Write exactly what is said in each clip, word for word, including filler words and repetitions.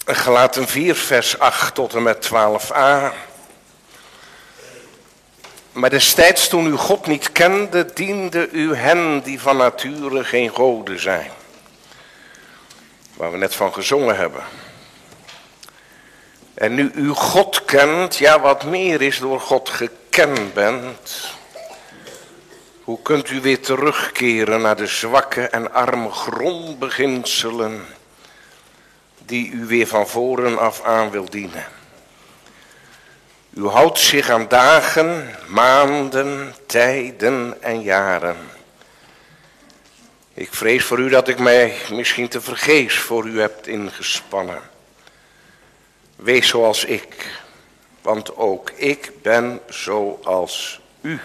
Galaten vier, vers acht tot en met twaalf a. Maar destijds toen u God niet kende, diende u hen die van nature geen goden zijn. Waar we net van gezongen hebben. En nu u God kent, ja wat meer is door God gekend bent. Hoe kunt u weer terugkeren naar de zwakke en arme grondbeginselen die u weer van voren af aan wil dienen. U houdt zich aan dagen, maanden, tijden en jaren. Ik vrees voor u dat ik mij misschien te vergeefs voor u heb ingespannen. Wees zoals ik, want ook ik ben zoals u.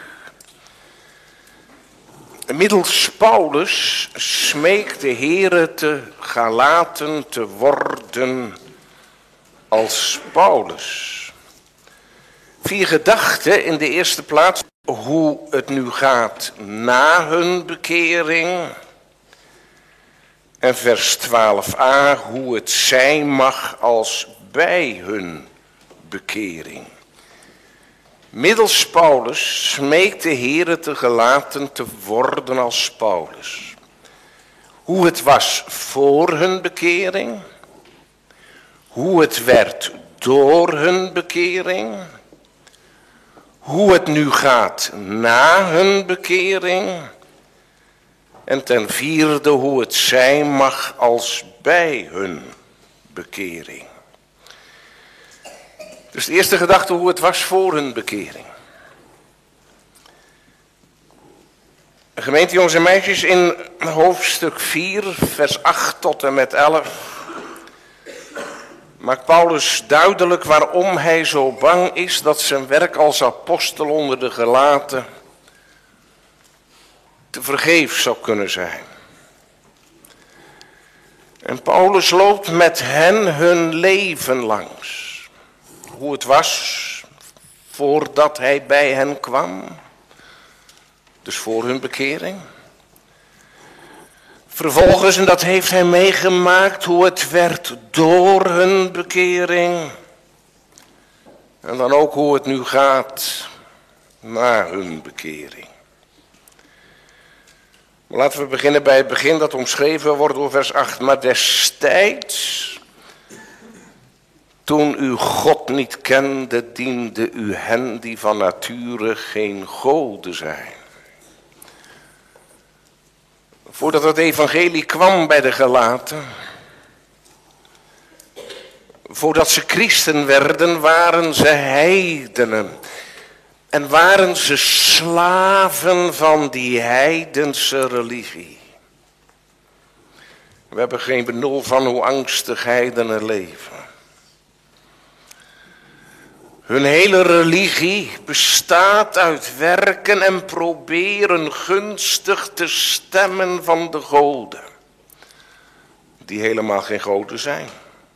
Middels Paulus smeekt de Heere te Galaten te worden als Paulus. Vier gedachten in de eerste plaats hoe het nu gaat na hun bekering. En vers twaalf a hoe het zijn mag als bij hun bekering. Middels Paulus smeekt de Heere te Galaten te worden als Paulus. Hoe het was voor hun bekering. Hoe het werd door hun bekering. Hoe het nu gaat na hun bekering. En ten vierde hoe het zijn mag als bij hun bekering. Dus de eerste gedachte hoe het was voor hun bekering. Gemeente jongens en meisjes, in hoofdstuk vier, vers acht tot en met elf... maakt Paulus duidelijk waarom hij zo bang is dat zijn werk als apostel onder de Galaten te vergeefs zou kunnen zijn. En Paulus loopt met hen hun leven langs. Hoe het was voordat hij bij hen kwam. Dus voor hun bekering. Vervolgens, en dat heeft hij meegemaakt, hoe het werd door hun bekering. En dan ook hoe het nu gaat na hun bekering. Maar laten we beginnen bij het begin dat omschreven wordt door vers acht. Maar destijds, toen u God niet kende, diende u hen die van nature geen goden zijn. Voordat het evangelie kwam bij de Galaten, voordat ze christen werden, waren ze heidenen. En waren ze slaven van die heidense religie. We hebben geen benul van hoe angstig heidenen leven. Hun hele religie bestaat uit werken en proberen gunstig te stemmen van de goden. Die helemaal geen goden zijn.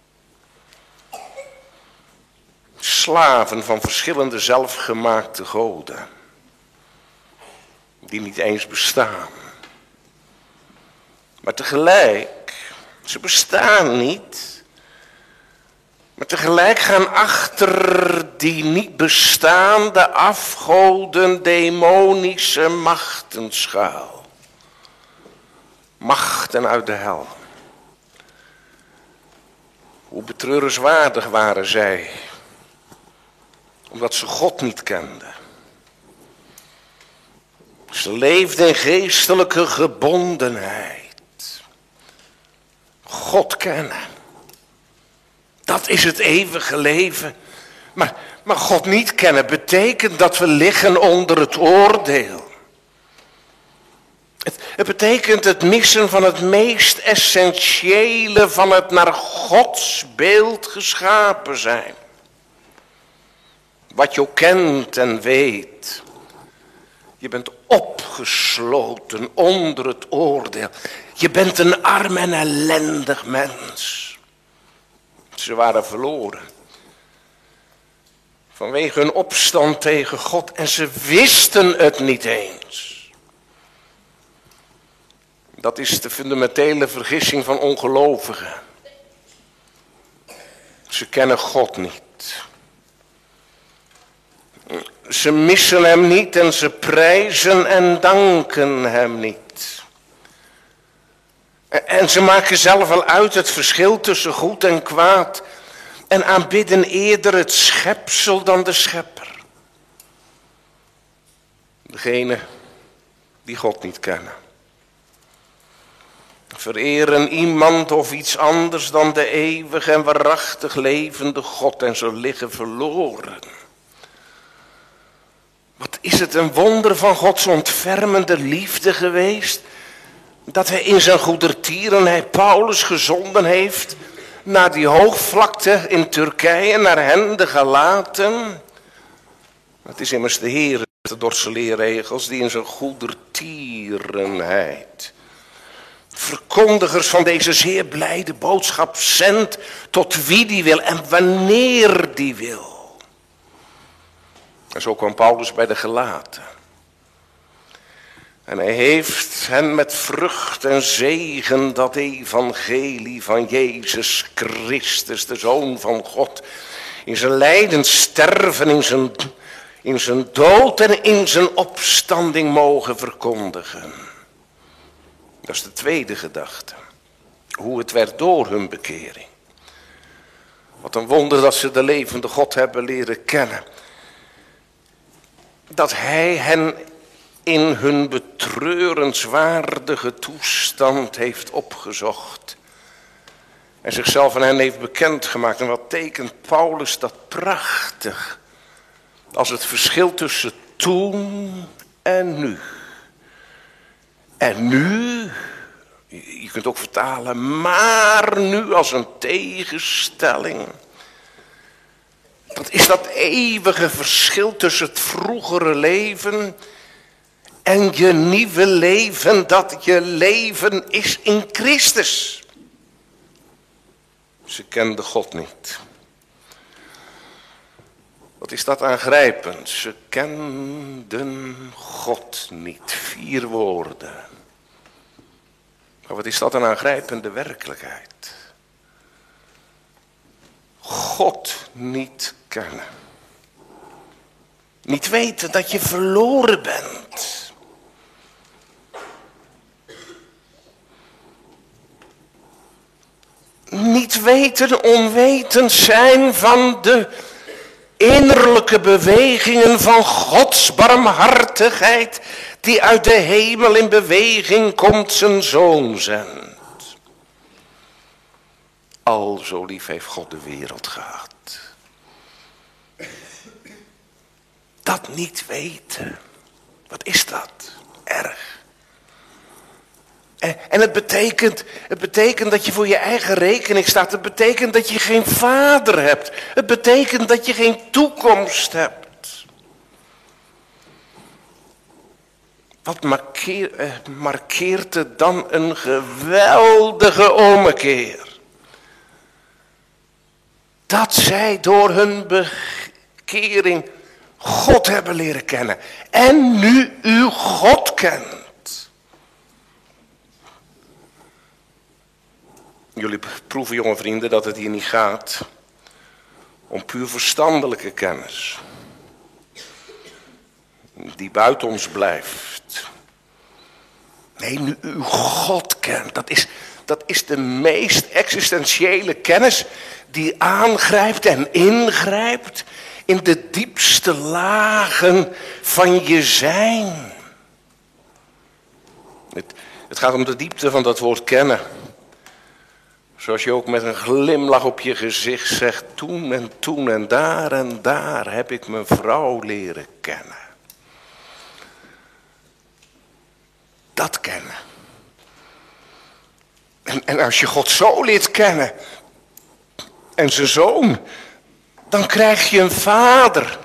Slaven van verschillende zelfgemaakte goden. Die niet eens bestaan. Maar tegelijk, ze bestaan niet. Maar tegelijk gaan achter die niet bestaande afgoden demonische machten schuil. Machten uit de hel. Hoe betreurenswaardig waren zij. Omdat ze God niet kenden. Ze leefden in geestelijke gebondenheid. God kennen. Dat is het eeuwige leven. Maar, maar God niet kennen betekent dat we liggen onder het oordeel. Het, het betekent het missen van het meest essentiële van het naar Gods beeld geschapen zijn. Wat je ook kent en weet. Je bent opgesloten onder het oordeel. Je bent een arm en ellendig mens. Ze waren verloren. Vanwege hun opstand tegen God. En ze wisten het niet eens. Dat is de fundamentele vergissing van ongelovigen. Ze kennen God niet. Ze missen hem niet en ze prijzen en danken hem niet. En ze maken zelf wel uit het verschil tussen goed en kwaad en aanbidden eerder het schepsel dan de schepper. Degene die God niet kennen. Vereren iemand of iets anders dan de eeuwig en waarachtig levende God en ze liggen verloren. Wat is het een wonder van Gods ontfermende liefde geweest, dat hij in zijn goedertierenheid Paulus gezonden heeft naar die hoogvlakte in Turkije, naar hen de Galaten. Het is immers de Heer, de Dordtse leerregels, die in zijn goedertierenheid verkondigers van deze zeer blijde boodschap zendt tot wie die wil en wanneer die wil. En zo kwam Paulus bij de Galaten. En hij heeft hen met vrucht en zegen dat evangelie van Jezus Christus, de Zoon van God, in zijn lijden, sterven, in zijn, in zijn dood en in zijn opstanding mogen verkondigen. Dat is de tweede gedachte. Hoe het werd door hun bekering. Wat een wonder dat ze de levende God hebben leren kennen. Dat hij hen in hun betreurenswaardige toestand heeft opgezocht. En zichzelf aan hen heeft bekendgemaakt. En wat tekent Paulus dat prachtig. Als het verschil tussen toen en nu. En nu, je kunt ook vertalen, maar nu als een tegenstelling. Dat is dat eeuwige verschil tussen het vroegere leven en je nieuwe leven, dat je leven is in Christus. Ze kenden God niet. Wat is dat aangrijpend? Ze kenden God niet. Vier woorden. Maar wat is dat een aangrijpende werkelijkheid? God niet kennen. Niet weten dat je verloren bent. Niet weten, onwetend zijn van de innerlijke bewegingen van Gods barmhartigheid, die uit de hemel in beweging komt zijn zoon zendt. Al zo lief heeft God de wereld gehad. Dat niet weten, wat is dat? Erg. En, en het betekent, het betekent dat je voor je eigen rekening staat. Het betekent dat je geen vader hebt. Het betekent dat je geen toekomst hebt. Wat markeer, eh, markeert het dan een geweldige ommekeer. Dat zij door hun bekering God hebben leren kennen. En nu u God kent. Jullie proeven, jonge vrienden, dat het hier niet gaat om puur verstandelijke kennis. Die buiten ons blijft. Nee, nu u God kent. Dat is, dat is de meest existentiële kennis die aangrijpt en ingrijpt in de diepste lagen van je zijn. Het, het gaat om de diepte van dat woord kennen. Zoals je ook met een glimlach op je gezicht zegt, toen en toen en daar en daar heb ik mijn vrouw leren kennen. Dat kennen. En, en als je God zo leert kennen en zijn zoon, dan krijg je een vader.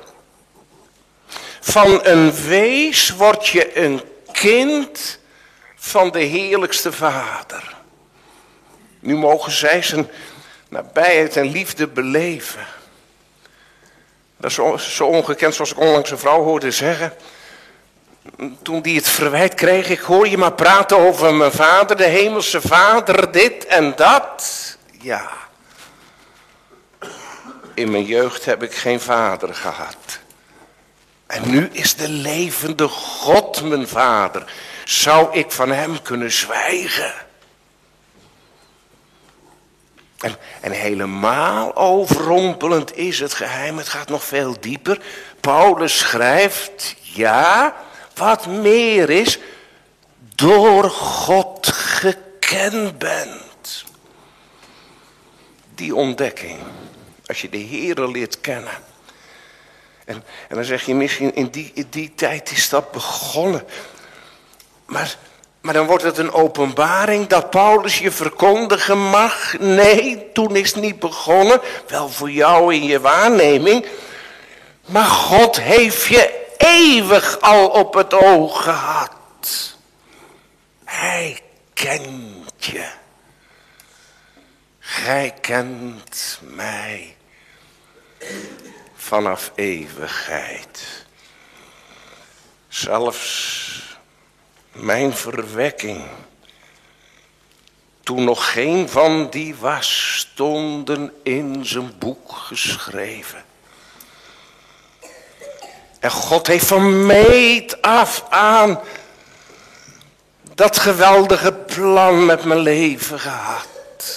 Van een wees word je een kind van de heerlijkste vader. Nu mogen zij zijn nabijheid en liefde beleven. Dat is zo, zo ongekend zoals ik onlangs een vrouw hoorde zeggen. Toen die het verwijt kreeg, ik hoor je maar praten over mijn vader, de hemelse vader, dit en dat. Ja. In mijn jeugd heb ik geen vader gehad. En nu is de levende God mijn vader. Zou ik van hem kunnen zwijgen? En, en helemaal overrompelend is het geheim. Het gaat nog veel dieper. Paulus schrijft, ja, wat meer is, door God gekend bent. Die ontdekking, als je de Heere leert kennen. En, en dan zeg je misschien, in die, in die tijd is dat begonnen. Maar, maar dan wordt het een openbaring dat Paulus je verkondigen mag. Nee, toen is het niet begonnen. Wel voor jou in je waarneming. Maar God heeft je eeuwig al op het oog gehad. Hij kent je. Gij kent mij. Vanaf eeuwigheid. Zelfs mijn verwekking. Toen nog geen van die was, stonden in zijn boek geschreven. En God heeft van meet af aan dat geweldige plan met mijn leven gehad.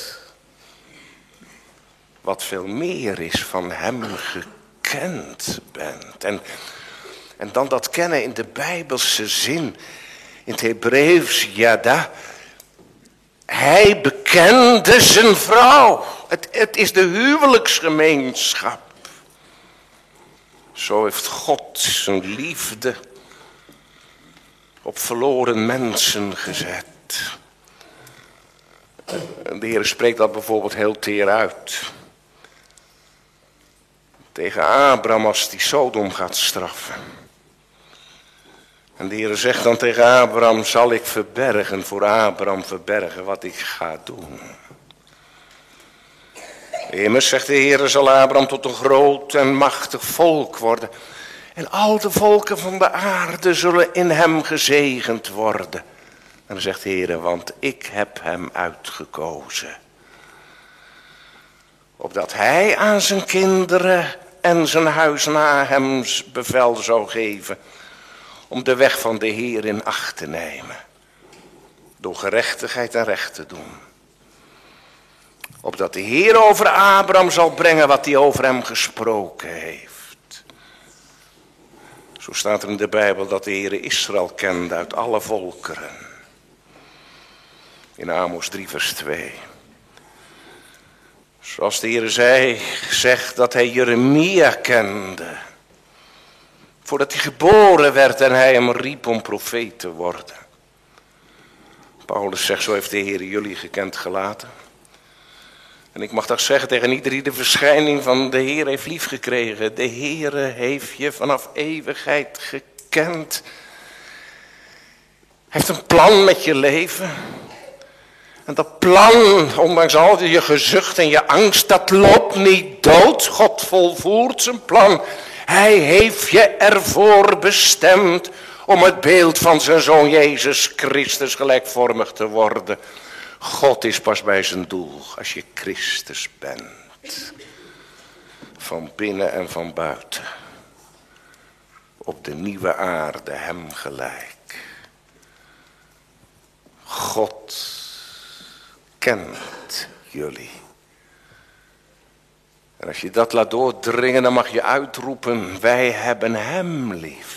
Wat veel meer is, van hem gekend bent. En, en dan dat kennen in de Bijbelse zin. In het Hebreeuws, yada. Hij bekende zijn vrouw. Het, het is de huwelijksgemeenschap. Zo heeft God zijn liefde op verloren mensen gezet. En de Heer spreekt dat bijvoorbeeld heel teer uit. Tegen Abraham als die Sodom gaat straffen. En de Heer zegt dan tegen Abraham, zal ik verbergen, voor Abraham verbergen wat ik ga doen. Immers, zegt de Heer, zal Abraham tot een groot en machtig volk worden. En al de volken van de aarde zullen in hem gezegend worden. En dan zegt de Heer, want ik heb hem uitgekozen. Opdat hij aan zijn kinderen en zijn huis na hem bevel zou geven. Om de weg van de Heer in acht te nemen. Door gerechtigheid en recht te doen. Opdat de Heer over Abraham zal brengen wat hij over hem gesproken heeft. Zo staat er in de Bijbel dat de Heer Israël kende uit alle volkeren. In Amos drie vers twee. Zoals de Heer zei, zegt dat hij Jeremia kende. Voordat hij geboren werd en hij hem riep om profeet te worden. Paulus zegt, zo heeft de Heer jullie gekend gelaten. En ik mag dat zeggen tegen ieder die de verschijning van de Heer heeft liefgekregen. De Heer heeft je vanaf eeuwigheid gekend. Hij heeft een plan met je leven. En dat plan, ondanks al je gezucht en je angst, dat loopt niet dood. God volvoert zijn plan. Hij heeft je ervoor bestemd om het beeld van zijn Zoon Jezus Christus gelijkvormig te worden. God is pas bij zijn doel als je Christus bent. Van binnen en van buiten. Op de nieuwe aarde hem gelijk. God kent jullie. En als je dat laat doordringen, dan mag je uitroepen, wij hebben hem lief.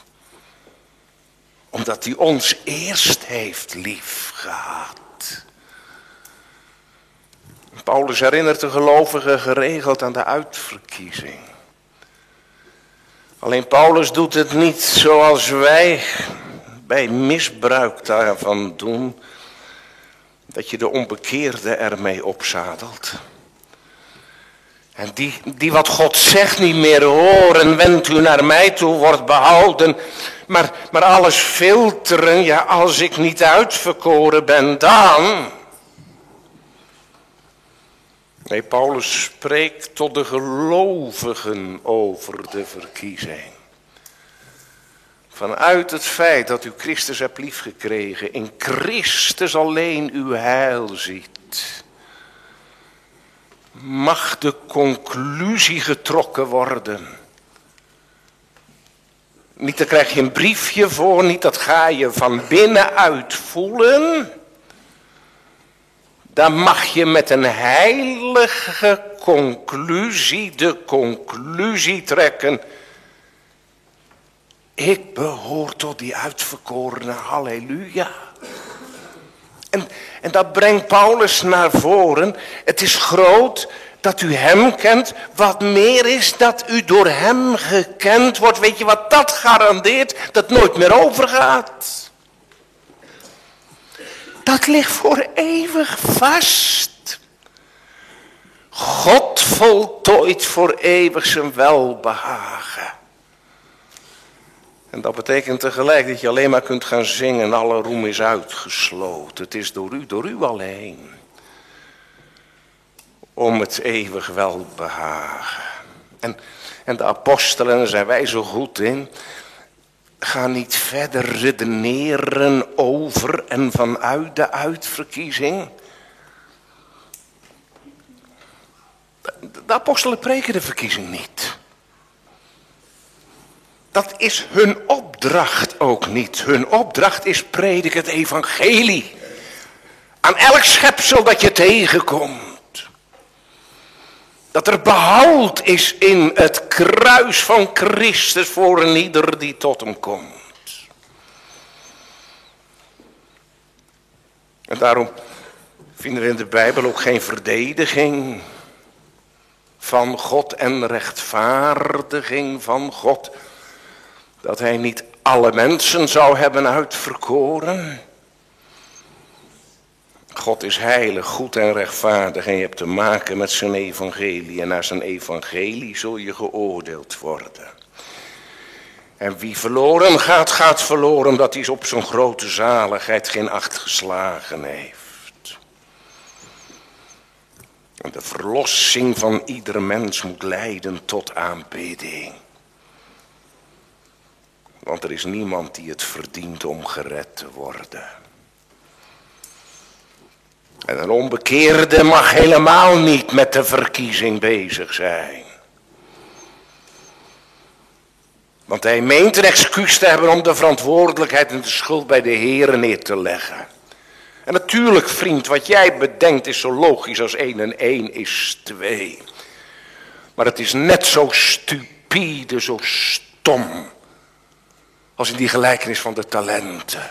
Omdat hij ons eerst heeft lief gehad. Paulus herinnert de gelovigen geregeld aan de uitverkiezing. Alleen Paulus doet het niet zoals wij bij misbruik daarvan doen. Dat je de onbekeerde ermee opzadelt. En die, die wat God zegt niet meer horen, wendt u naar mij toe, wordt behouden. Maar, maar alles filteren, ja, als ik niet uitverkoren ben, dan... Nee, Paulus spreekt tot de gelovigen over de verkiezing. Vanuit het feit dat u Christus hebt liefgekregen, in Christus alleen uw heil ziet. mag de conclusie getrokken worden. Niet, daar krijg je een briefje voor, niet, dat ga je van binnenuit voelen. Dan mag je met een heilige conclusie de conclusie trekken. Ik behoor tot die uitverkorene, halleluja. En, en dat brengt Paulus naar voren. Het is groot dat u hem kent. Wat meer is dat u door hem gekend wordt. Weet je wat dat garandeert? Dat nooit meer overgaat. Dat ligt voor eeuwig vast. God voltooit voor eeuwig zijn welbehagen. En dat betekent tegelijk dat je alleen maar kunt gaan zingen. Alle roem is uitgesloten. Het is door u, door u alleen. Om het eeuwig welbehagen. En, en de apostelen, daar zijn wij zo goed in. Gaan niet verder redeneren over en vanuit de uitverkiezing. De, de apostelen preken de verkiezing niet. Dat is hun opdracht ook niet. Hun opdracht is predik het evangelie. Aan elk schepsel dat je tegenkomt. Dat er behoud is in het kruis van Christus voor een ieder die tot hem komt. En daarom vinden we in de Bijbel ook geen verdediging van God en rechtvaardiging van God. Dat hij niet alle mensen zou hebben uitverkoren. God is heilig, goed en rechtvaardig en je hebt te maken met zijn evangelie. En naar zijn evangelie zul je geoordeeld worden. En wie verloren gaat, gaat verloren omdat hij op zijn grote zaligheid geen acht geslagen heeft. En de verlossing van ieder mens moet leiden tot aanbidding. Want er is niemand die het verdient om gered te worden. En een onbekeerde mag helemaal niet met de verkiezing bezig zijn. Want hij meent een excuus te hebben om de verantwoordelijkheid en de schuld bij de Heere neer te leggen. En natuurlijk, vriend, wat jij bedenkt is zo logisch als één en één is twee. Maar het is net zo stupide, zo stom als in die gelijkenis van de talenten.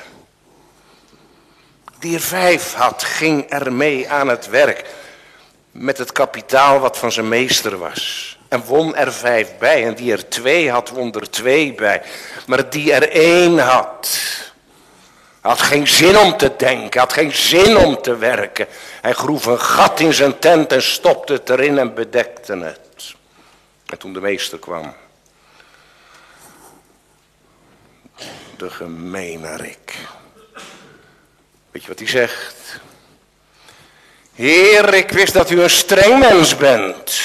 Die er vijf had, ging ermee aan het werk met het kapitaal wat van zijn meester was. En won er vijf bij. En die er twee had, won er twee bij. Maar die er één had, had geen zin om te denken, had geen zin om te werken. Hij groef een gat in zijn tent en stopte het erin en bedekte het. En toen de meester kwam, de gemeenerik. Weet je wat hij zegt? Heer, ik wist dat u een streng mens bent.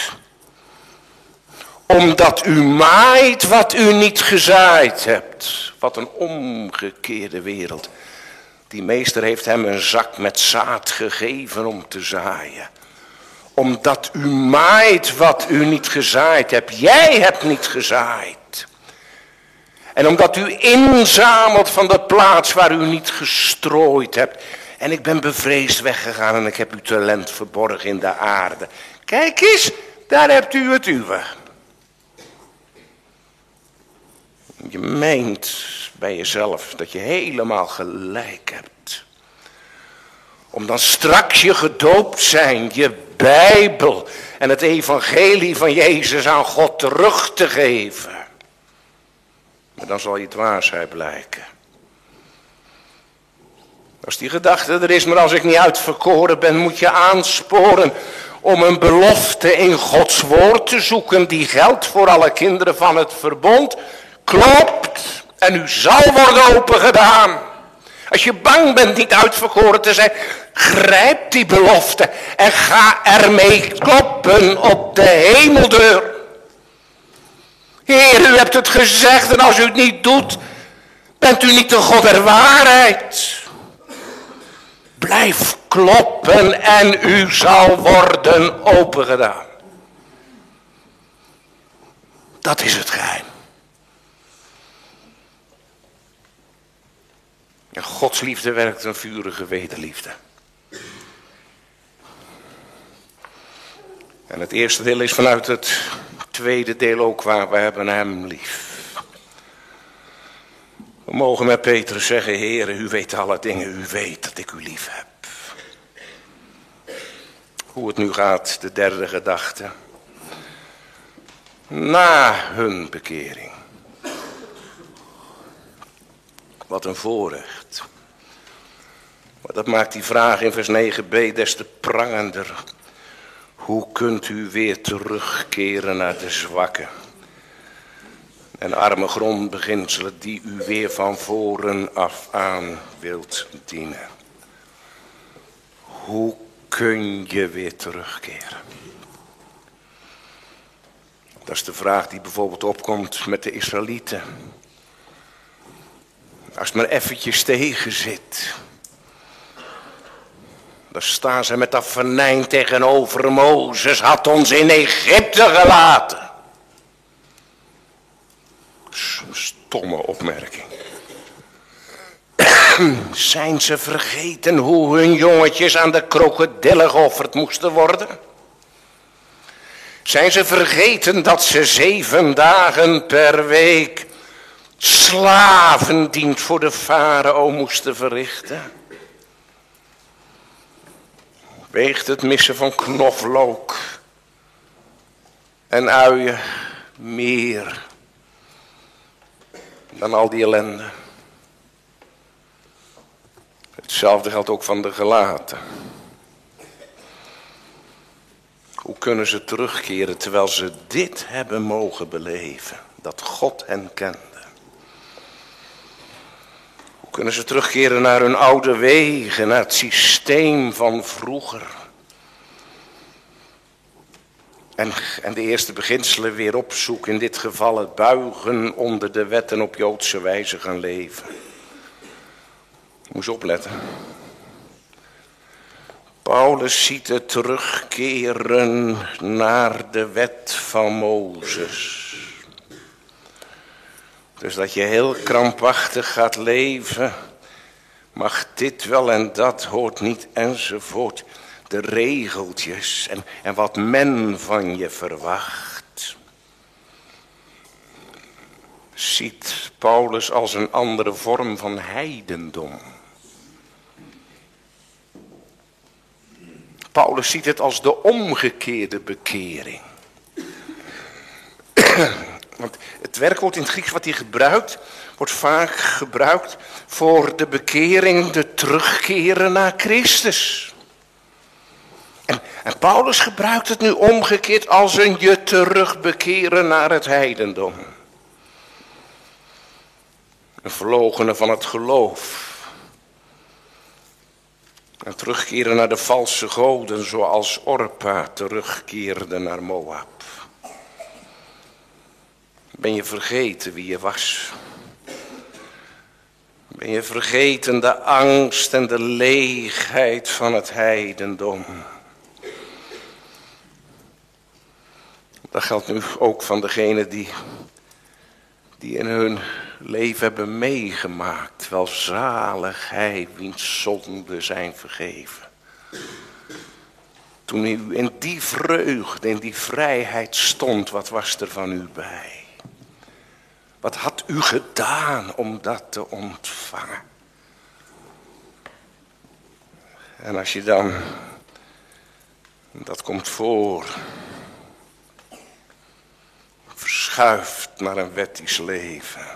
Omdat u maait wat u niet gezaaid hebt. Wat een omgekeerde wereld. Die meester heeft hem een zak met zaad gegeven om te zaaien. Omdat u maait wat u niet gezaaid hebt. Jij hebt niet gezaaid. En omdat u inzamelt van de plaats waar u niet gestrooid hebt. En ik ben bevreesd weggegaan en ik heb uw talent verborgen in de aarde. Kijk eens, daar hebt u het uwe. Je meent bij jezelf dat je helemaal gelijk hebt. Om dan straks je gedoopt zijn, je Bijbel en het evangelie van Jezus aan God terug te geven. Maar dan zal je dwaasheid blijken. Als die gedachte er is, maar als ik niet uitverkoren ben, moet je aansporen om een belofte in Gods woord te zoeken die geldt voor alle kinderen van het verbond. Klopt, en u zal worden opengedaan. Als je bang bent niet uitverkoren te zijn, grijp die belofte en ga ermee kloppen op de hemeldeur. Heer, u hebt het gezegd en als u het niet doet, bent u niet de God der waarheid. Blijf kloppen en u zal worden opengedaan. Dat is het geheim. En Gods liefde werkt een vurige wederliefde. En het eerste deel is vanuit het tweede deel ook waar. We hebben hem lief. We mogen met Petrus zeggen, Heere, u weet alle dingen, u weet dat ik u lief heb. Hoe het nu gaat, de derde gedachte. Na hun bekering. Wat een voorrecht. Maar dat maakt die vraag in vers negen b des te prangender. Hoe kunt u weer terugkeren naar de zwakken en arme grondbeginselen die u weer van voren af aan wilt dienen? Hoe kun je weer terugkeren? Dat is de vraag die bijvoorbeeld opkomt met de Israëlieten. Als het maar eventjes tegen zit, dan staan ze met dat venijn tegenover. Mozes had ons in Egypte gelaten. Stomme opmerking. Zijn ze vergeten hoe hun jongetjes aan de krokodillen geofferd moesten worden? Zijn ze vergeten dat ze zeven dagen per week slavendienst voor de farao moesten verrichten? Weegt het missen van knoflook en uien meer dan al die ellende? Hetzelfde geldt ook van de gelaten. Hoe kunnen ze terugkeren terwijl ze dit hebben mogen beleven, dat God hen kende? Hoe kunnen ze terugkeren naar hun oude wegen, naar het systeem van vroeger? En, en de eerste beginselen weer opzoeken, in dit geval het buigen onder de wetten op Joodse wijze gaan leven. Moet je opletten. Paulus ziet het terugkeren naar de wet van Mozes. Dus dat je heel krampachtig gaat leven, mag dit wel en dat hoort niet enzovoort. De regeltjes en, en wat men van je verwacht. Ziet Paulus als een andere vorm van heidendom. Paulus ziet het als de omgekeerde bekering. Want het werkwoord in het Grieks wat hij gebruikt, wordt vaak gebruikt voor de bekering, de terugkeren naar Christus. En, en Paulus gebruikt het nu omgekeerd als een je terugbekeren naar het heidendom. Een verloochenen van het geloof. En terugkeren naar de valse goden zoals Orpa terugkeerde naar Moab. Ben je vergeten wie je was? Ben je vergeten de angst en de leegheid van het heidendom? Dat geldt nu ook van degenen die, die in hun leven hebben meegemaakt. Welzalig hij wiens zonden zijn vergeven. Toen u in die vreugde, in die vrijheid stond, wat was er van u bij? Wat had u gedaan om dat te ontvangen? En als je dan, dat komt voor, verschuift naar een wettisch leven.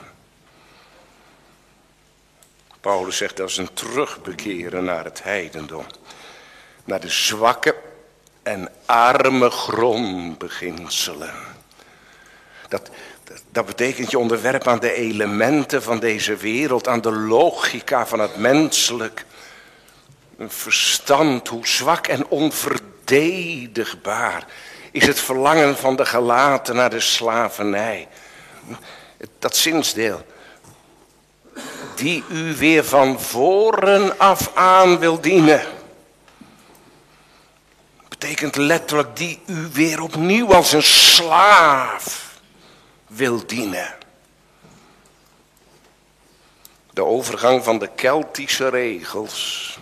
Paulus zegt dat is een terugbekeren naar het heidendom. Naar de zwakke en arme grondbeginselen. Dat, dat, dat betekent je onderwerp aan de elementen van deze wereld, aan de logica van het menselijk verstand. Hoe zwak en onverdedigbaar is het verlangen van de gelaten naar de slavernij. Dat zinsdeel. die u weer van voren af aan wil dienen. Betekent letterlijk die u weer opnieuw als een slaaf wil dienen. De overgang van de Keltische regels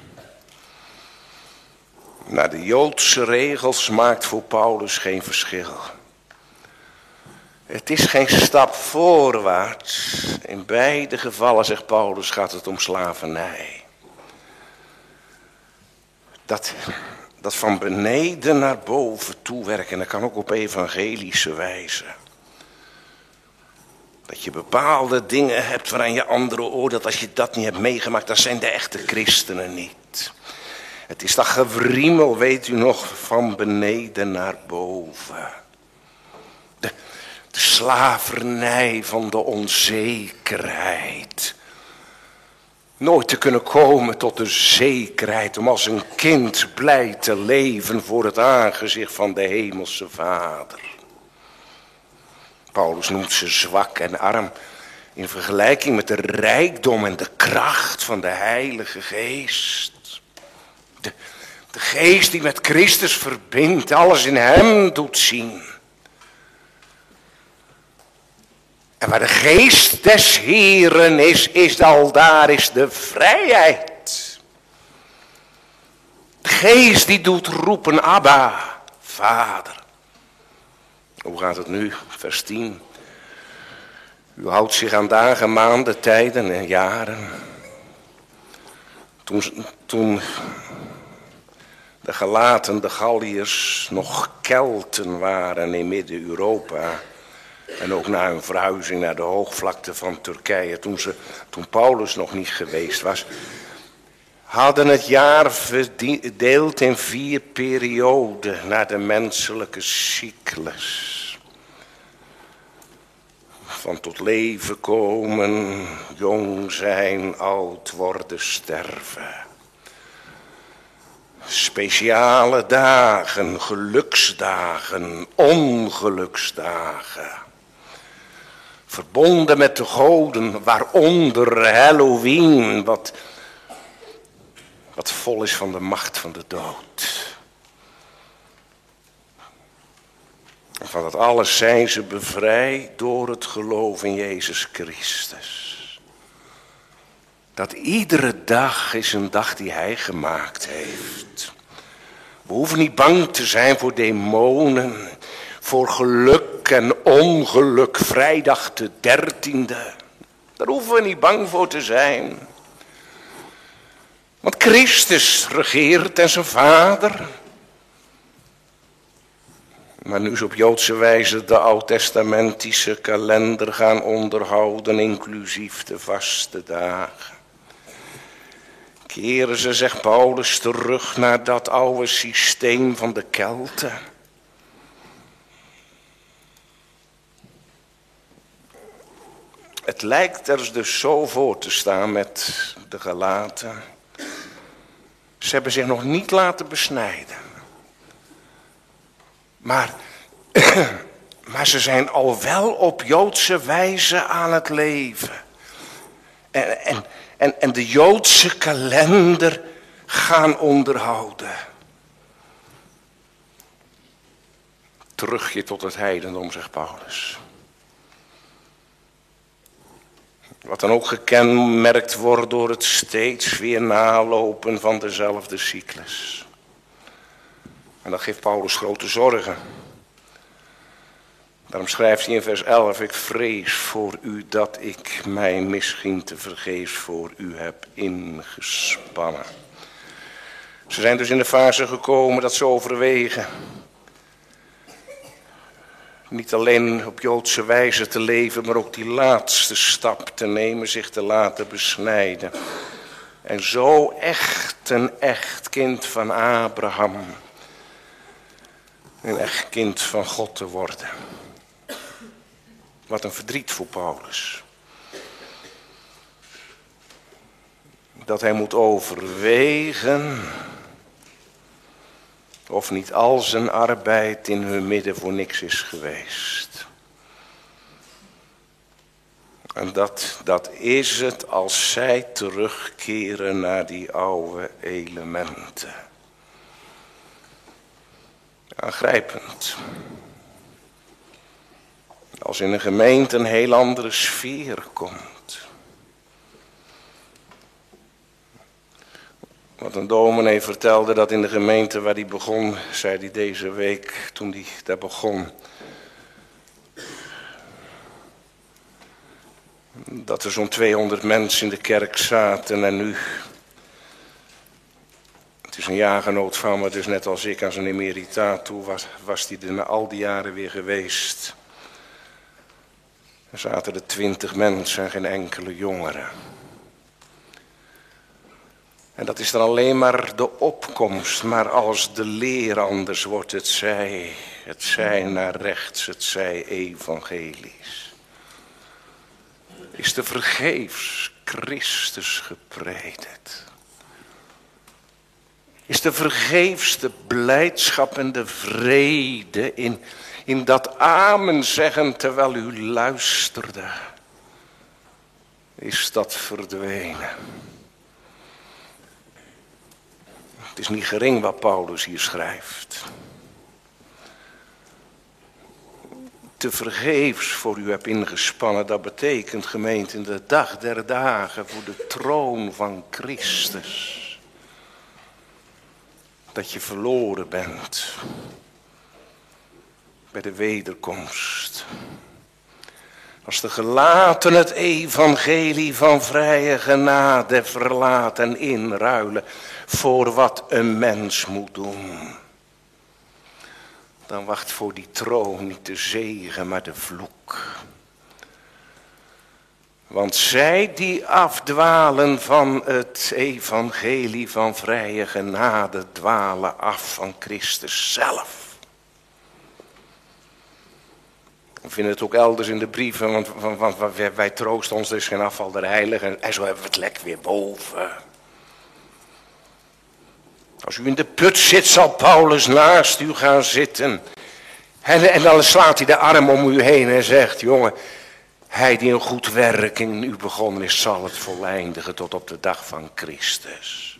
naar de Joodse regels maakt voor Paulus geen verschil. Het is geen stap voorwaarts. In beide gevallen, zegt Paulus, gaat het om slavernij. Dat, dat van beneden naar boven toewerken, dat kan ook op evangelische wijze. Dat je bepaalde dingen hebt waaraan je anderen oordeelt. Als je dat niet hebt meegemaakt, dan zijn de echte christenen niet. Het is dat gewriemel, weet u nog, van beneden naar boven. De, de slavernij van de onzekerheid. Nooit te kunnen komen tot de zekerheid om als een kind blij te leven voor het aangezicht van de hemelse Vader. Paulus noemt ze zwak en arm in vergelijking met de rijkdom en de kracht van de Heilige Geest. De, de geest die met Christus verbindt, alles in hem doet zien. En waar de geest des Heeren is, is al daar is de vrijheid. De geest die doet roepen, Abba, Vader. Hoe gaat het nu? Vers tien. U houdt zich aan dagen, maanden, tijden en jaren. Toen, toen de Galaten, de Galliërs nog Kelten waren in Midden-Europa. En ook na hun verhuizing naar de hoogvlakte van Turkije. Toen, ze, toen Paulus nog niet geweest was. Hadden het jaar verdeeld in vier perioden naar de menselijke cyclus. Van tot leven komen, jong zijn, oud worden, sterven. Speciale dagen, geluksdagen, ongeluksdagen. Verbonden met de goden, waaronder Halloween, wat, wat vol is van de macht van de dood. En van dat alles zijn ze bevrijd door het geloof in Jezus Christus. Dat iedere dag is een dag die hij gemaakt heeft. We hoeven niet bang te zijn voor demonen, voor geluk en ongeluk. Vrijdag de dertiende. Daar hoeven we niet bang voor te zijn. Want Christus regeert en zijn Vader. Maar nu is op Joodse wijze de oud-testamentische kalender gaan onderhouden, inclusief de vaste dagen. Keren ze, zegt Paulus, terug naar dat oude systeem van de Kelten. Het lijkt er dus zo voor te staan met de Galaten. Ze hebben zich nog niet laten besnijden. Maar, maar ze zijn al wel op Joodse wijze aan het leven. En, en, en, en de Joodse kalender gaan onderhouden. Terugje tot het heidendom, zegt Paulus. Wat dan ook gekenmerkt wordt door het steeds weer nalopen van dezelfde cyclus. En dat geeft Paulus grote zorgen. Daarom schrijft hij in vers elf, ik vrees voor u dat ik mij misschien te vergeefs voor u heb ingespannen. Ze zijn dus in de fase gekomen dat ze overwegen. Niet alleen op Joodse wijze te leven, maar ook die laatste stap te nemen, zich te laten besnijden. En zo echt een echt kind van Abraham. Een echt kind van God te worden. Wat een verdriet voor Paulus. Dat hij moet overwegen of niet al zijn arbeid in hun midden voor niks is geweest. En dat, dat is het als zij terugkeren naar die oude elementen. Aangrijpend. Als in een gemeente een heel andere sfeer komt. Wat een dominee vertelde dat in de gemeente waar hij begon, zei hij deze week toen hij daar begon. Dat er zo'n tweehonderd mensen in de kerk zaten en nu. Het is een jaargenoot van me, dus net als ik aan zijn emeritaat toe was, was hij er na al die jaren weer geweest. Er zaten er twintig mensen en geen enkele jongeren. En dat is dan alleen maar de opkomst, maar als de leer anders wordt, het zij, het zij naar rechts, het zij evangelisch. Is de vergeefs Christus gepredikt. Is de vergeefs de blijdschap en de vrede in, in dat amen zeggen terwijl u luisterde. Is dat verdwenen. Het is niet gering wat Paulus hier schrijft. Te vergeefs voor u heb ingespannen, dat betekent gemeente in de dag der dagen voor de troon van Christus. Dat je verloren bent bij de wederkomst. Als de gelaten het evangelie van vrije genade verlaten en inruilen voor wat een mens moet doen. Dan wacht voor die troon niet de zegen, maar de vloek. Want zij die afdwalen van het evangelie van vrije genade, dwalen af van Christus zelf. We vinden het ook elders in de brieven, want, want, want wij, wij troosten ons, er is geen afval der heiligen. En zo hebben we het lek weer boven. Als u in de put zit, zal Paulus naast u gaan zitten. En, en dan slaat hij de arm om u heen en zegt, jongen, hij die een goed werk in u begonnen is, zal het voleindigen tot op de dag van Christus.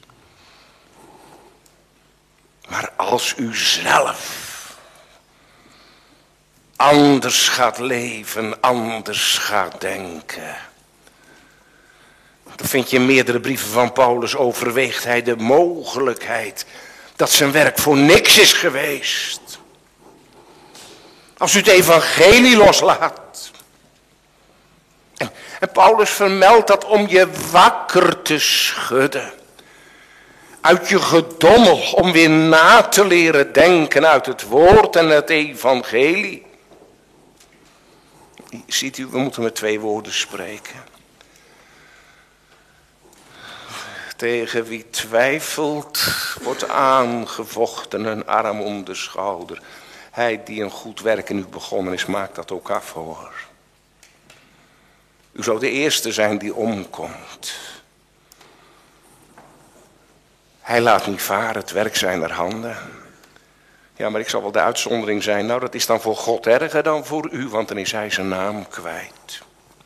Maar als u zelf anders gaat leven, anders gaat denken. Dan vind je in meerdere brieven van Paulus, overweegt hij de mogelijkheid dat zijn werk voor niks is geweest. Als u het evangelie loslaat. En, en Paulus vermeldt dat om je wakker te schudden. Uit je gedommel, om weer na te leren denken uit het woord en het evangelie. Ziet u, we moeten met twee woorden spreken. Tegen wie twijfelt, wordt aangevochten, een arm om de schouder. Hij die een goed werk in u begonnen is, maakt dat ook af, hoor. U zou de eerste zijn die omkomt. Hij laat niet varen, het werk zijner handen. Ja, maar ik zal wel de uitzondering zijn. Nou, dat is dan voor God erger dan voor u, want dan is hij zijn naam kwijt.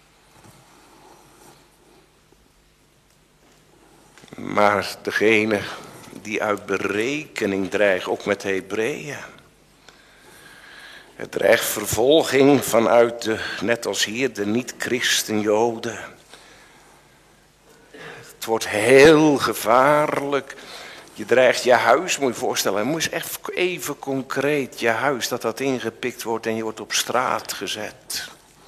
Maar degene die uit berekening dreigt, ook met de Hebreeën. Het dreigt vervolging vanuit de, net als hier, de niet-christen-joden. Het wordt heel gevaarlijk. Je dreigt je huis, moet je je voorstellen, moet je echt even concreet, je huis, dat dat ingepikt wordt en je wordt op straat gezet.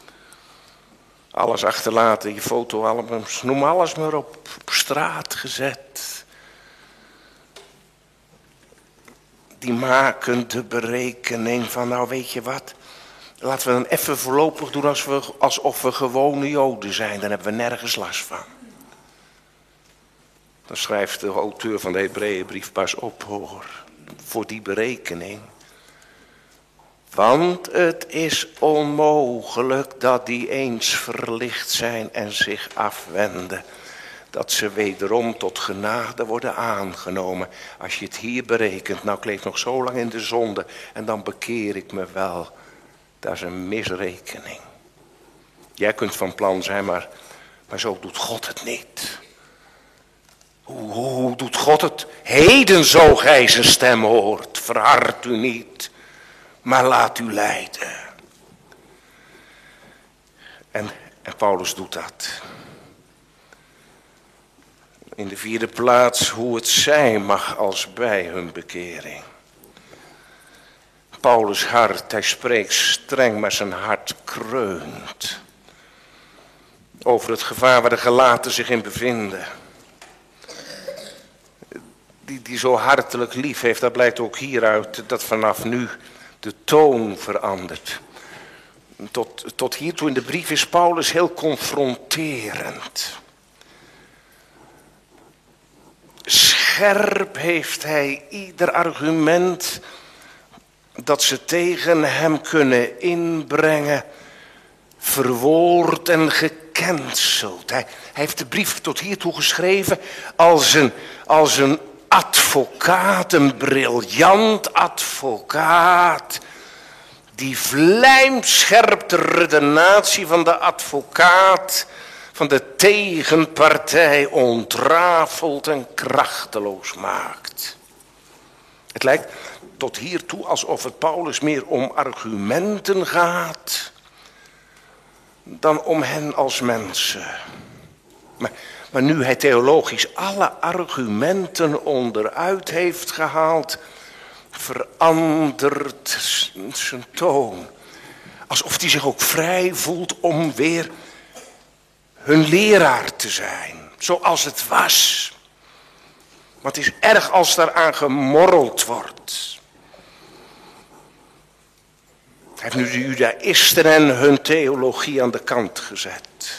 Alles achterlaten, je fotoalbums, noem alles maar op, op straat gezet. Die maken de berekening van, nou weet je wat, laten we dan even voorlopig doen als we, alsof we gewone Joden zijn, dan hebben we nergens last van. Dan schrijft de auteur van de Hebreeënbrief, pas op hoor, voor die berekening. Want het is onmogelijk dat die eens verlicht zijn en zich afwenden. Dat ze wederom tot genade worden aangenomen. Als je het hier berekent, nou ik leef nog zo lang in de zonde en dan bekeer ik me wel. Dat is een misrekening. Jij kunt van plan zijn, maar, maar zo doet God het niet. Hoe, hoe doet God het? Heden zo gij zijn stem hoort. Verhard u niet, maar laat u leiden. En, en Paulus doet dat. In de vierde plaats hoe het zijn mag als bij hun bekering. Paulus' hart, hij spreekt streng, maar zijn hart kreunt. Over het gevaar waar de Galaten zich in bevinden. Die, die zo hartelijk lief heeft, dat blijkt ook hieruit dat vanaf nu de toon verandert. Tot, tot hiertoe in de brief is Paulus heel confronterend. Scherp heeft hij ieder argument dat ze tegen hem kunnen inbrengen, verwoord en gecanceld. Hij, hij heeft de brief tot hiertoe geschreven als een, als een advocaat, een briljant advocaat, die vlijmscherp de redenatie van de advocaat van de tegenpartij ontrafelt en krachteloos maakt. Het lijkt tot hiertoe alsof het Paulus meer om argumenten gaat dan om hen als mensen. Maar, maar nu hij theologisch alle argumenten onderuit heeft gehaald, verandert zijn toon. Alsof hij zich ook vrij voelt om weer hun leraar te zijn, zoals het was. Maar het is erg als daaraan gemorreld wordt. Hij heeft nu de judaïsten en hun theologie aan de kant gezet.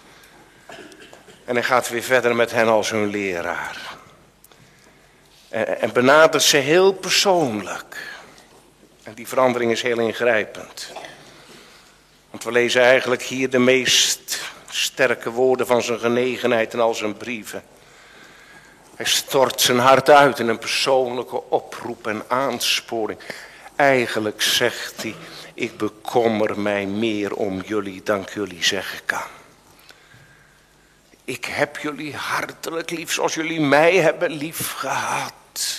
En hij gaat weer verder met hen als hun leraar. En, en benadert ze heel persoonlijk. En die verandering is heel ingrijpend. Want we lezen eigenlijk hier de meest sterke woorden van zijn genegenheid en al zijn brieven. Hij stort zijn hart uit in een persoonlijke oproep en aansporing. Eigenlijk zegt hij, ik bekommer mij meer om jullie dan ik jullie zeggen kan. Ik heb jullie hartelijk lief zoals jullie mij hebben lief gehad.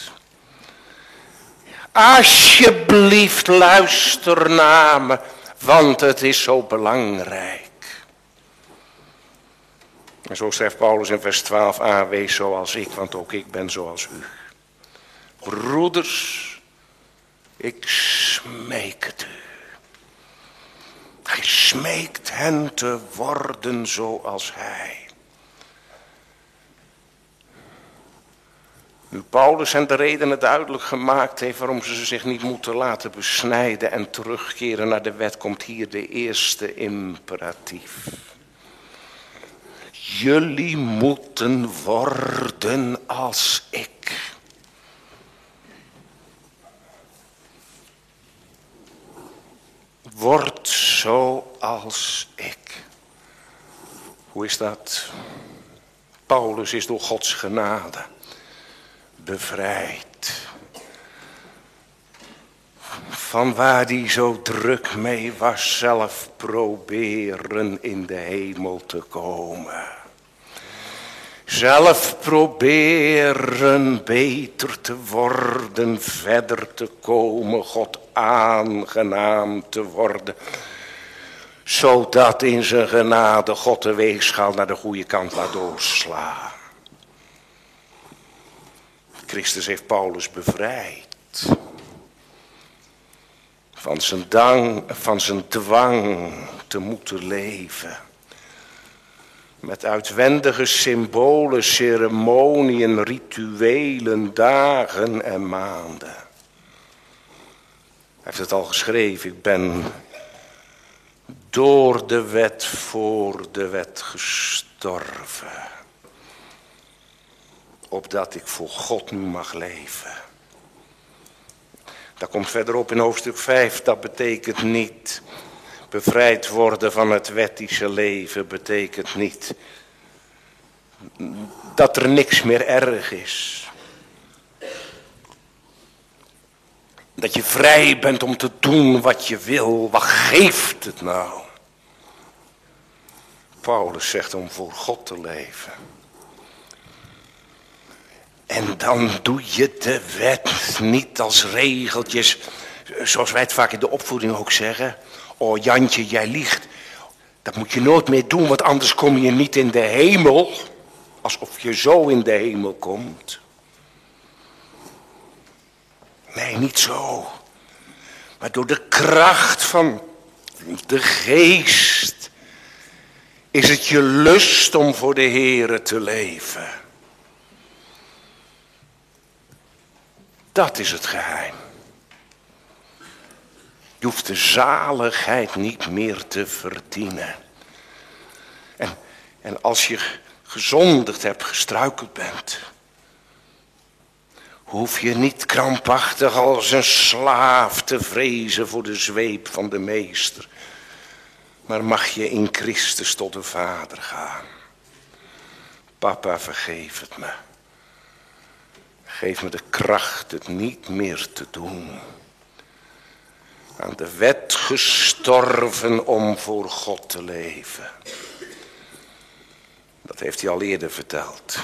Alsjeblieft luister naar me, want het is zo belangrijk. En zo schrijft Paulus in vers twaalf aan, wees zoals ik, want ook ik ben zoals u. Broeders, ik smeek het u. Hij smeekt hen te worden zoals hij. Nu Paulus hen de redenen duidelijk gemaakt heeft waarom ze zich niet moeten laten besnijden en terugkeren naar de wet, komt hier de eerste imperatief. Jullie moeten worden als ik. Word zoals ik. Hoe is dat? Paulus is door Gods genade bevrijd. Van waar hij zo druk mee was, zelf proberen in de hemel te komen. Zelf proberen beter te worden, verder te komen, God aangenaam te worden. Zodat in zijn genade God de weegschaal naar de goede kant laat doorslaan. Christus heeft Paulus bevrijd. Van zijn, dang, van zijn dwang te moeten leven. Met uitwendige symbolen, ceremoniën, rituelen, dagen en maanden. Hij heeft het al geschreven, ik ben door de wet, voor de wet gestorven. Opdat ik voor God nu mag leven. Dat komt verderop in hoofdstuk vijf, dat betekent niet bevrijd worden van het wettische leven, betekent niet dat er niks meer erg is. Dat je vrij bent om te doen wat je wil, wat geeft het nou? Paulus zegt om voor God te leven. En dan doe je de wet niet als regeltjes, zoals wij het vaak in de opvoeding ook zeggen. Oh Jantje, jij liegt. Dat moet je nooit meer doen, want anders kom je niet in de hemel. Alsof je zo in de hemel komt. Nee, niet zo. Maar door de kracht van de geest is het je lust om voor de Heere te leven. Dat is het geheim. Je hoeft de zaligheid niet meer te verdienen. En, en als je gezondigd hebt, gestruikeld bent, hoef je niet krampachtig als een slaaf te vrezen voor de zweep van de meester. Maar mag je in Christus tot de Vader gaan. Papa, vergeef het me. Geef me de kracht het niet meer te doen. Aan de wet gestorven om voor God te leven. Dat heeft hij al eerder verteld.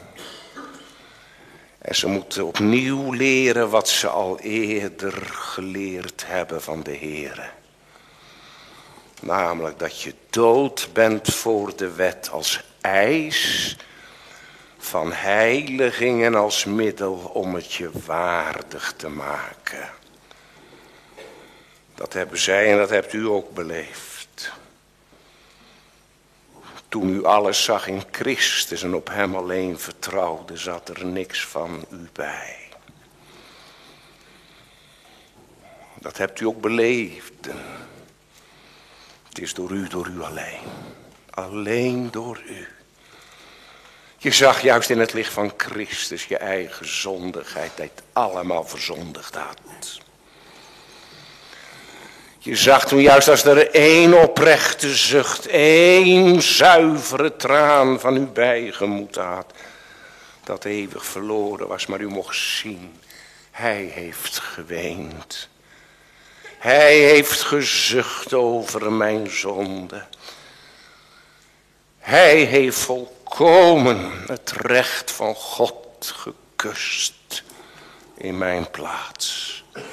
En ze moeten opnieuw leren wat ze al eerder geleerd hebben van de Heere. Namelijk dat je dood bent voor de wet als eis van heiliging en als middel om het je waardig te maken. Dat hebben zij en dat hebt u ook beleefd. Toen u alles zag in Christus en op hem alleen vertrouwde, zat er niks van u bij. Dat hebt u ook beleefd. Het is door u, door u alleen. Alleen door u. Je zag juist in het licht van Christus je eigen zondigheid, dat je het allemaal verzondigd had. Je zag toen juist als er één oprechte zucht, één zuivere traan van uw bijgemoed had, dat eeuwig verloren was, maar u mocht zien, hij heeft geweend. Hij heeft gezucht over mijn zonde. Hij heeft volkomen het recht van God gekust in mijn plaats.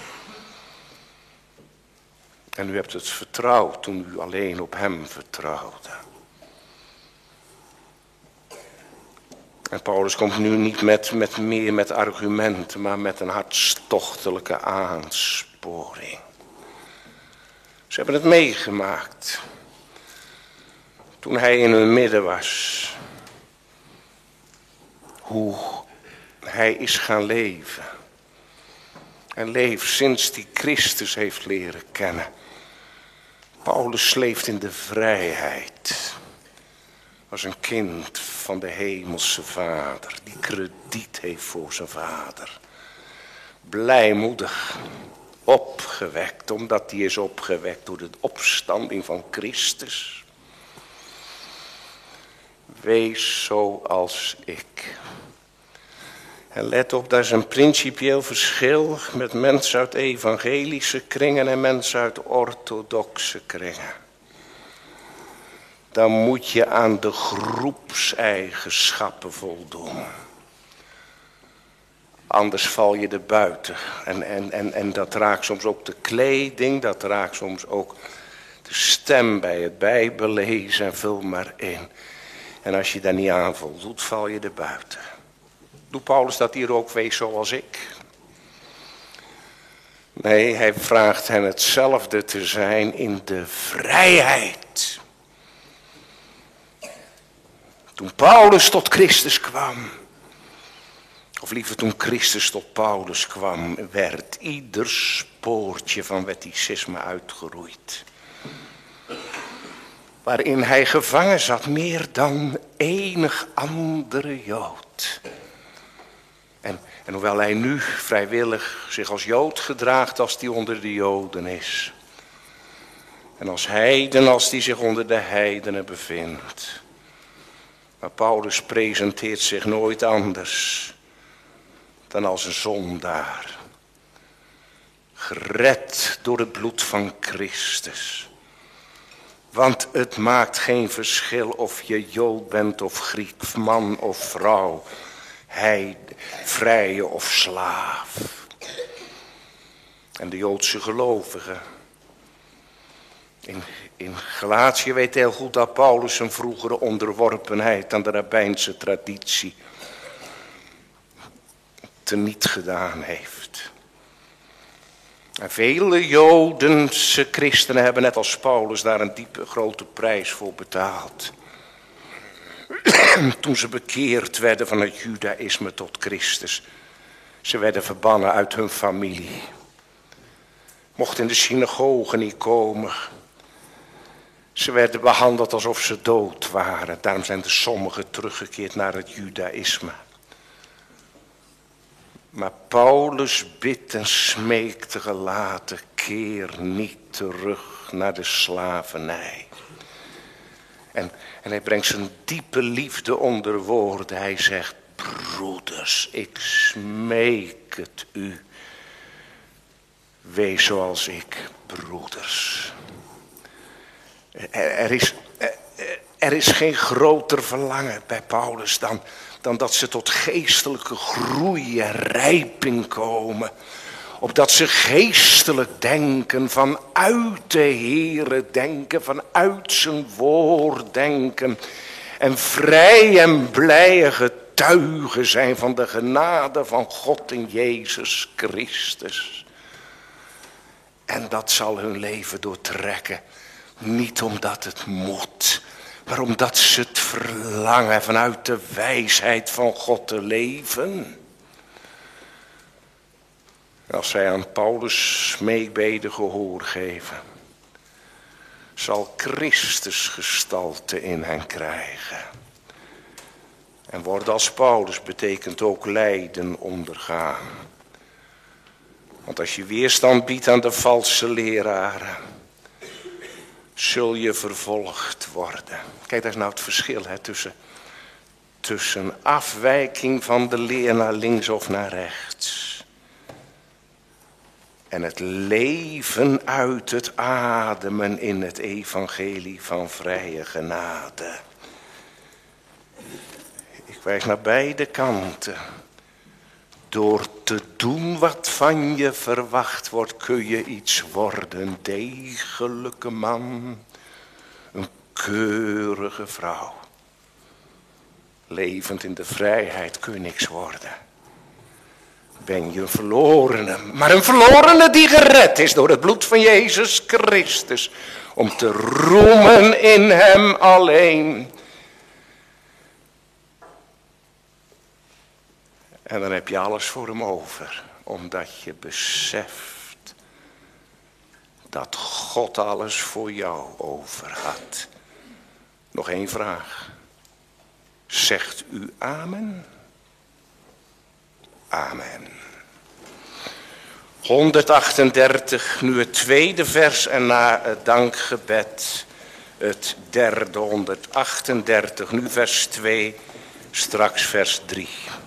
En u hebt het vertrouwd toen u alleen op hem vertrouwde. En Paulus komt nu niet met, met meer met argumenten, maar met een hartstochtelijke aansporing. Ze hebben het meegemaakt. Toen hij in hun midden was. Hoe hij is gaan leven. En leeft sinds hij Christus heeft leren kennen. Paulus leeft in de vrijheid. Als een kind van de hemelse vader. Die krediet heeft voor zijn vader. Blijmoedig. Opgewekt. Omdat hij is opgewekt door de opstanding van Christus. Wees zoals ik. En let op, dat is een principieel verschil met mensen uit evangelische kringen en mensen uit orthodoxe kringen. Dan moet je aan de groepseigenschappen voldoen. Anders val je er buiten. En, en, en, en dat raakt soms ook de kleding, dat raakt soms ook de stem bij het bijbellezen en vul maar in. En als je daar niet aan voldoet, val je er buiten. Doet Paulus dat hier ook, wees zoals ik? Nee, hij vraagt hen hetzelfde te zijn in de vrijheid. Toen Paulus tot Christus kwam, of liever toen Christus tot Paulus kwam, werd ieder spoortje van wetticisme uitgeroeid. Waarin hij gevangen zat meer dan enig andere Jood. En, en hoewel hij nu vrijwillig zich als Jood gedraagt als hij onder de Joden is. En als heiden als hij zich onder de heidenen bevindt. Maar Paulus presenteert zich nooit anders dan als een zondaar. Gered door het bloed van Christus. Want het maakt geen verschil of je Jood bent of Griek, man of vrouw, hij, vrije of slaaf. En de Joodse gelovigen. In, in Galatië weet heel goed dat Paulus zijn vroegere onderworpenheid aan de rabbijnse traditie teniet gedaan heeft. En vele Jodense christenen hebben net als Paulus daar een diepe grote prijs voor betaald. Toen ze bekeerd werden van het judaïsme tot Christus. Ze werden verbannen uit hun familie. Mochten in de synagoge niet komen. Ze werden behandeld alsof ze dood waren. Daarom zijn er sommigen teruggekeerd naar het judaïsme. Maar Paulus bidt en smeekt de gelaten, keer niet terug naar de slavernij. En, en hij brengt zijn diepe liefde onder woorden. Hij zegt, broeders, ik smeek het u. Wees zoals ik, broeders. Er, er, is, er, er is geen groter verlangen bij Paulus dan, dan dat ze tot geestelijke groei en rijping komen. Opdat ze geestelijk denken, vanuit de Heere denken, vanuit zijn woord denken. En vrij en blij getuigen zijn van de genade van God in Jezus Christus. En dat zal hun leven doortrekken. Niet omdat het moet, maar omdat ze het verlangen vanuit de wijsheid van God te leven. Als zij aan Paulus' smeekbeden gehoor geven, zal Christus gestalte in hen krijgen. En worden als Paulus betekent ook lijden ondergaan. Want als je weerstand biedt aan de valse leraren, zul je vervolgd worden. Kijk, daar is nou het verschil hè, tussen, tussen afwijking van de leer naar links of naar rechts. En het leven uit het ademen in het evangelie van vrije genade. Ik wijs naar beide kanten. Door te doen wat van je verwacht wordt, kun je iets worden. Een degelijke man, een keurige vrouw. Levend in de vrijheid kun je niks worden. Ben je een verlorene, maar een verlorene die gered is door het bloed van Jezus Christus. Om te roemen in hem alleen. En dan heb je alles voor hem over. Omdat je beseft dat God alles voor jou over had. Nog één vraag. Zegt u amen? Amen. honderdachtendertig, nu het tweede vers en na het dankgebed het derde. honderdachtendertig, nu vers twee, straks vers drie.